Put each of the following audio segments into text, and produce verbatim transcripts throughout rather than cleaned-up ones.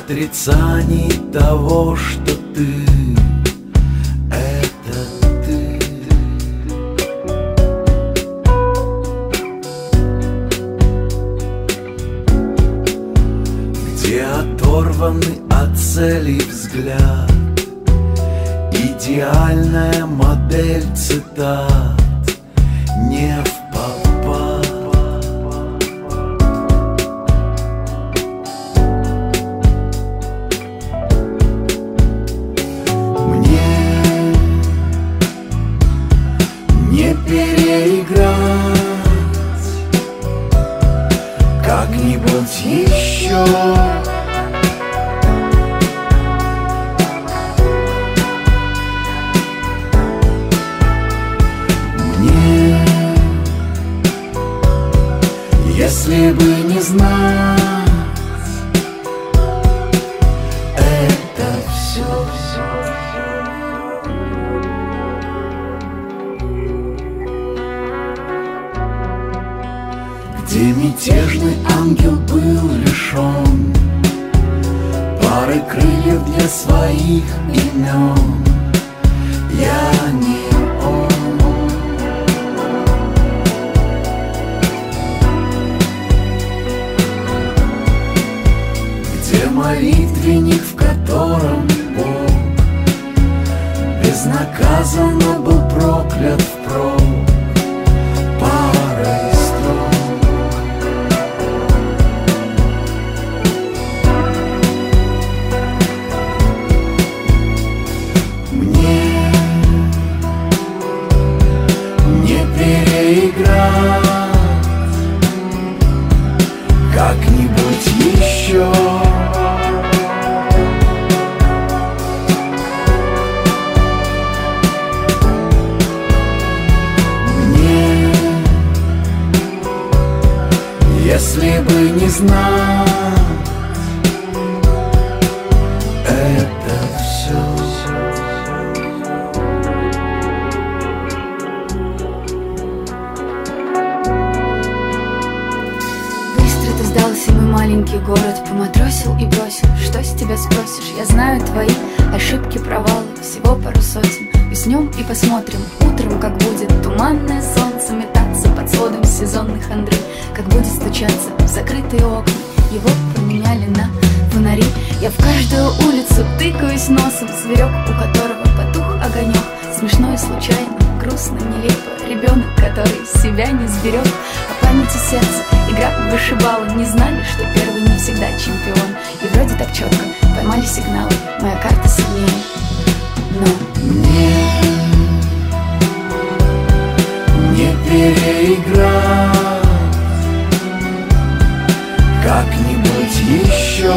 отрицании того, что ты — это ты. Где оторванный от цели взгляд, идеальная модель цитат не впопад. Переиграть как-нибудь еще. Мне, если бы не знать это все. Где мятежный ангел был лишен пары крыльев для своих имен. Я не он. Где молитвенник, в котором Бог безнаказанно был проклят впрок парой строк. Переиграть как-нибудь еще. Мне, если бы не знать это все. Сдался мой маленький город, поматросил и бросил. Что с тебя спросишь? Я знаю твои ошибки, провалы, всего пару сотен. Уснем и посмотрим утром, как будет туманное солнце метаться под сводом сезонной хандры, как будет стучаться в закрытые окна. Его променяли на фонари. Я в каждую улицу тыкаюсь носом, зверек, у которого потух огонек. Смешно и случайно, грустно, нелепо. Ребенок, который себя не сберег. О памяти сердца, игра в вышибалы. Не знали, что первый не всегда чемпион. И вроде так четко поймали сигналы. Моя карта сильнее, но мне не переиграть как-нибудь еще.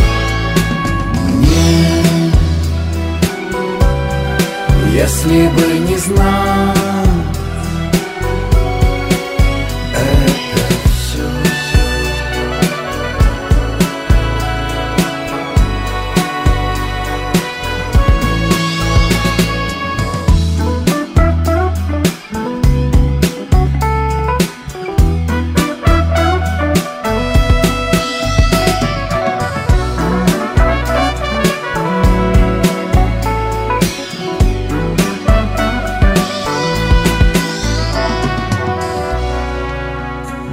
Если бы